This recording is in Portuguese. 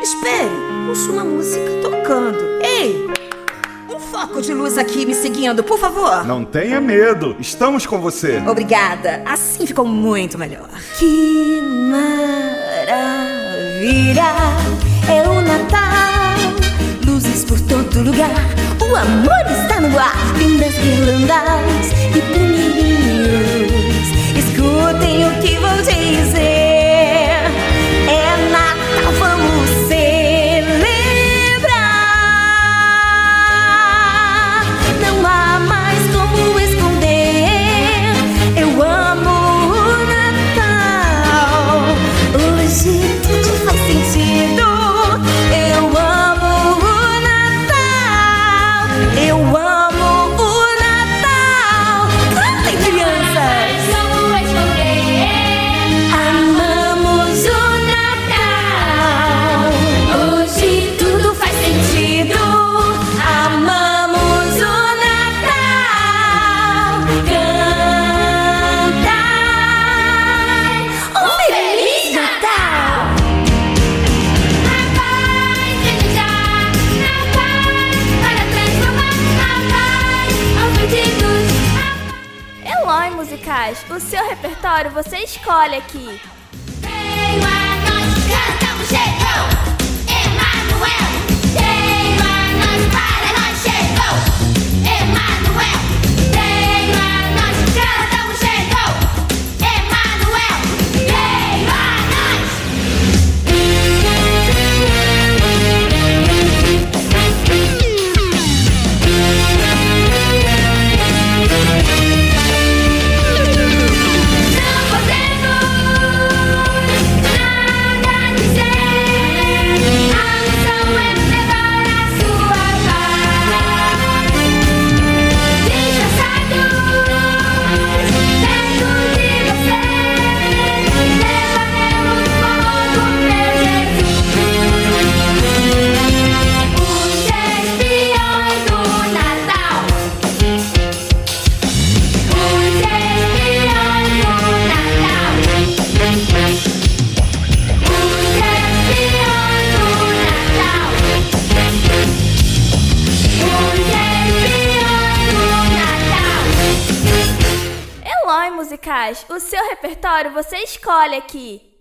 Espere, ouço uma música tocando. Ei, um foco de luz aqui me seguindo, por favor. Não tenha medo, estamos com você. Obrigada, assim ficou muito melhor. Que maravilha, é o Natal. Luzes por todo lugar, o amor está no ar. Lindas guirlandas e primeirinhos, escutem o que vou dizer. É Natal, vamos celebrar. Não há mais como esconder. Eu amo o Natal. Hoje tudo faz sentido. Eu amo o Natal. Eu amo o Natal. Cantem, crianças. Como esconder? Amamos o Natal. Hoje tudo faz sentido. Amamos o Natal. Cantai um Feliz Natal. A paz desejar, a paz para transformar, a paz aos pedidos, Eloy Musicais, o seu repertório você escolhe aqui. veio a nós, cantamos, chegou, Emanuel. Veio a nós, para nós, chegou, Emanuel. Veio a nós, cantamos, chegou, Emanuel. Veio a nós. Não podemos nada dizer. A missão é levar a sua paz. Disfarçados dentro de você, levaremos o amor do meu Jesus. Os espiões do Natal. Os espiões do Natal. Os espiões do Natal. Os espiões do Natal. Eloy Musicais, o seu repertório você escolhe aqui.